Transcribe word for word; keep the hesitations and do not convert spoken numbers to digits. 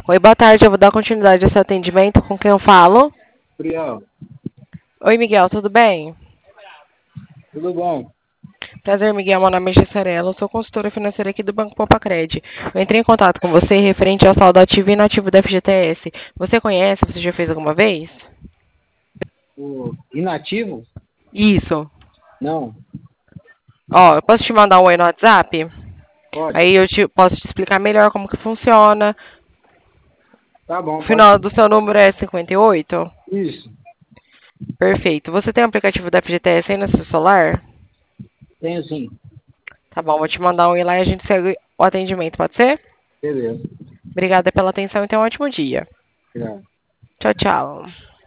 Oi, boa tarde. Eu vou dar continuidade ao seu atendimento. Com quem eu falo? Gabriel, Oi, Miguel, tudo bem? tudo bom? Prazer, Miguel. Meu nome é Gessarela. Eu sou consultora financeira aqui do Banco Popacred. Eu entrei em contato com você referente ao saldo ativo e inativo da F G T S. Você conhece? Você já fez alguma vez? O inativo? Isso. Não, Ó, eu posso te mandar um oi no WhatsApp? pode. Aí eu te, posso te explicar melhor como que funciona. Tá O bom, pode final sim. do seu número é cinquenta e oito? Isso, Perfeito. Você tem o aplicativo da F G T S aí no seu celular? tenho sim. Tá bom, vou te mandar um e lá e a gente segue o atendimento, pode ser? Beleza. Obrigada pela atenção e tenha um ótimo dia. Obrigado. Tchau, tchau.